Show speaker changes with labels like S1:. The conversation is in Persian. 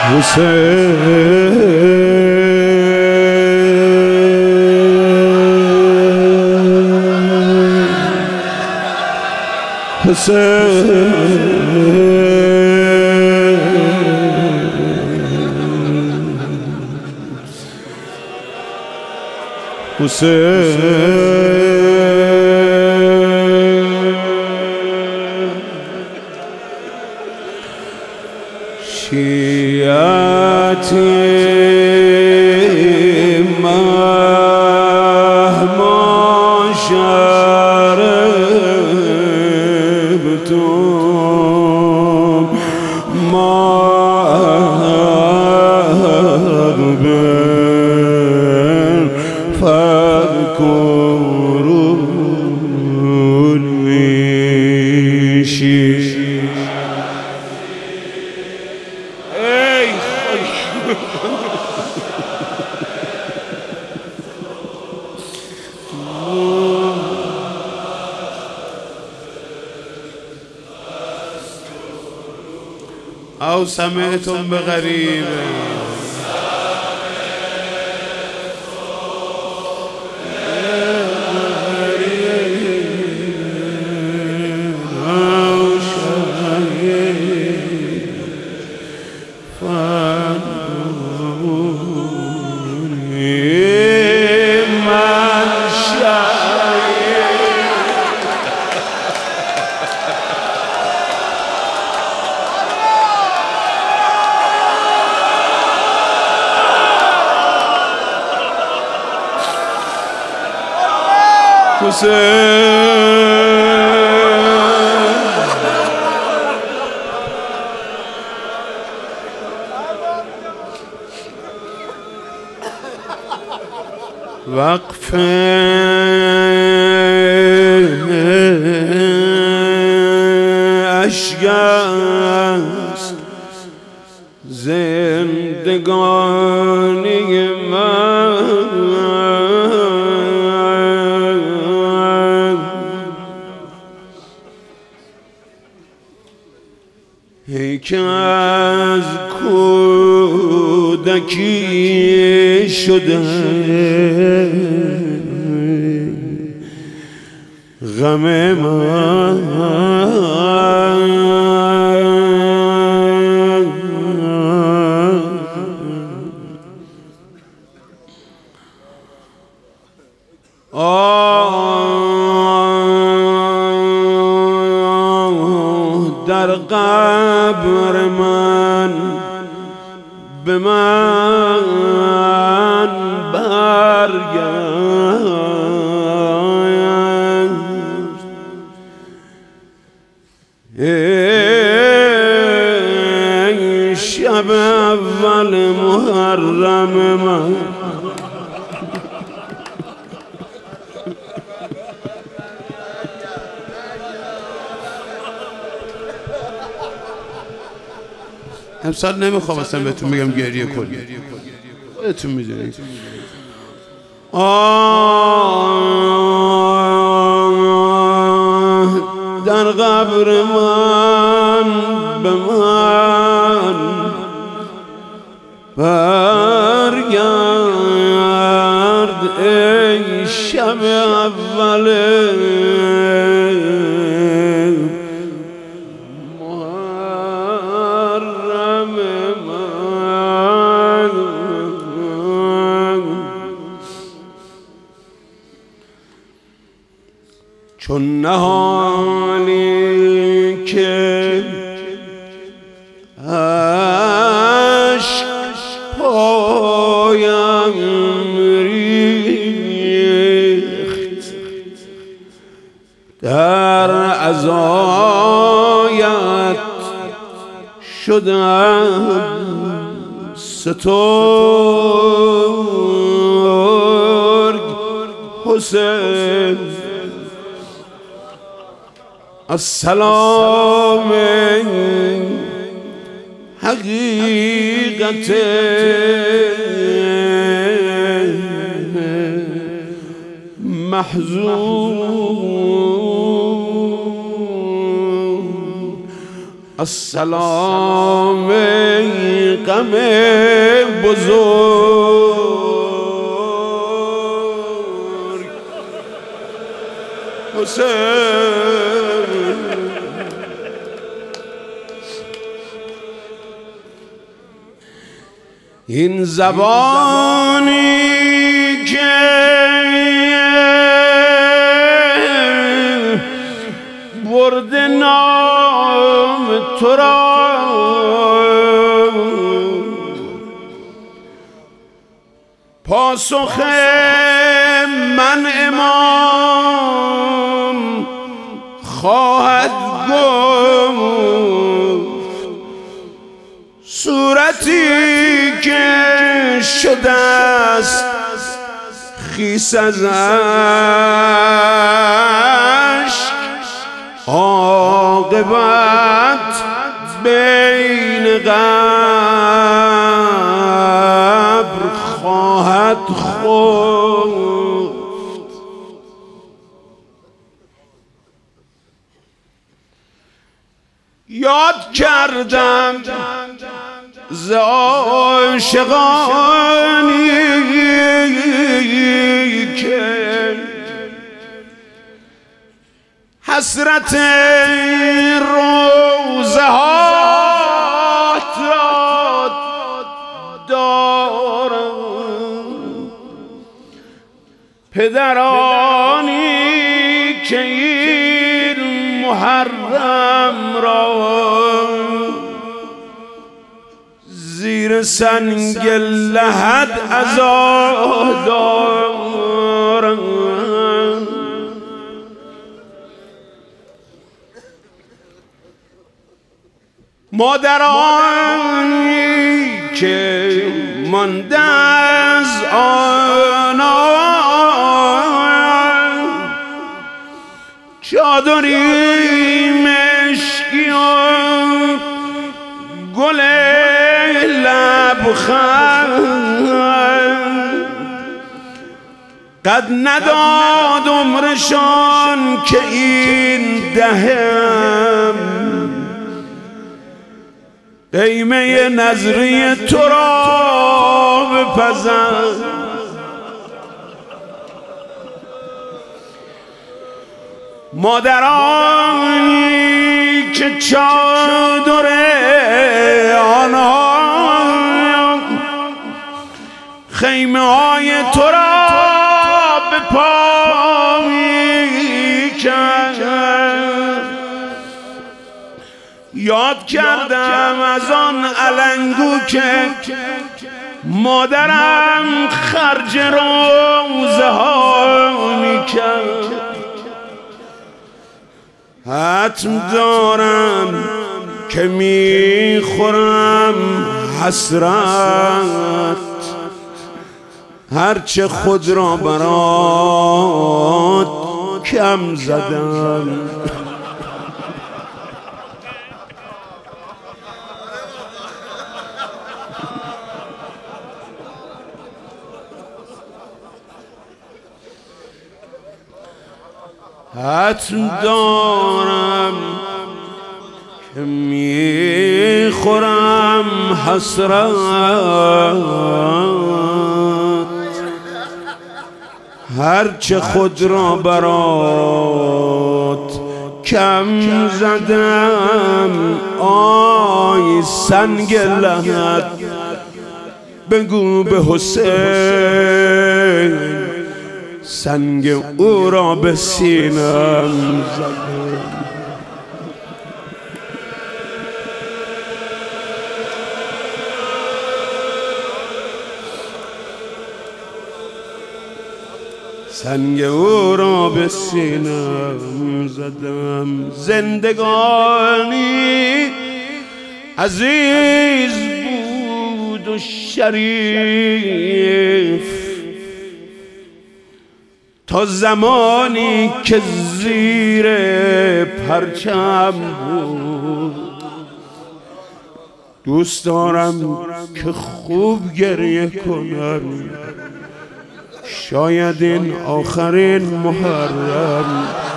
S1: شیعتی مهما شربتم مغبن فاذكروني أو سمعتم بغريب أو شهيد فانظروني من شهيد وقف اشک است زندگانی من، ای که از کودکی شده غم من. در قبر من به من برگشت، ای شب اول محرم من. امسال نمیخوام اصلا بهتون بگم گریه کنید، خودتون میدونید. در قبر من به من برگرد، ای شب اول محرم من. چون نهانی که عشق پایم ریخت، در عزایت شدم سترگ حسین. السلام حقیقت محزون، السلام ای غم بزرگ حسین. این زبانی که برد نام تو را پاسخ من امام خواهد گفت. صورتی که شده است خیس از اشک عاقبت بین قبر خواهد خفت. یاد کردم ز عاشقانی که حسرت روزه هات را دارم. پدرانی که این محرم را زیر سنگ لحد عزا دارم. مادرانی که مانده از آنان چادری مشکی و گل لبخند قد نداد عمرشان که این دهم قیمه نظری تو را بپزند. مادرانی که چادر آنها خیمه های تو را به پا می‌کشد. یاد کردم از آن علنگو که مادرم خرج روزه ها می‌کرد. حتم دارم که میخورم حسرت هرچه خود را برات کم زدم. حتم دارم که میخورم حسرت هرچه خود را برات کم زدم. آی سنگ لحد بگو به حسین سنگ او را به سینم زدم. سنگ او را به سینم زدم. زندگانی عزیز بود و شریف تا زمانی که زیر پرچم بود. دوست دارم که خوب گریه کنم شاید این آخرین محرم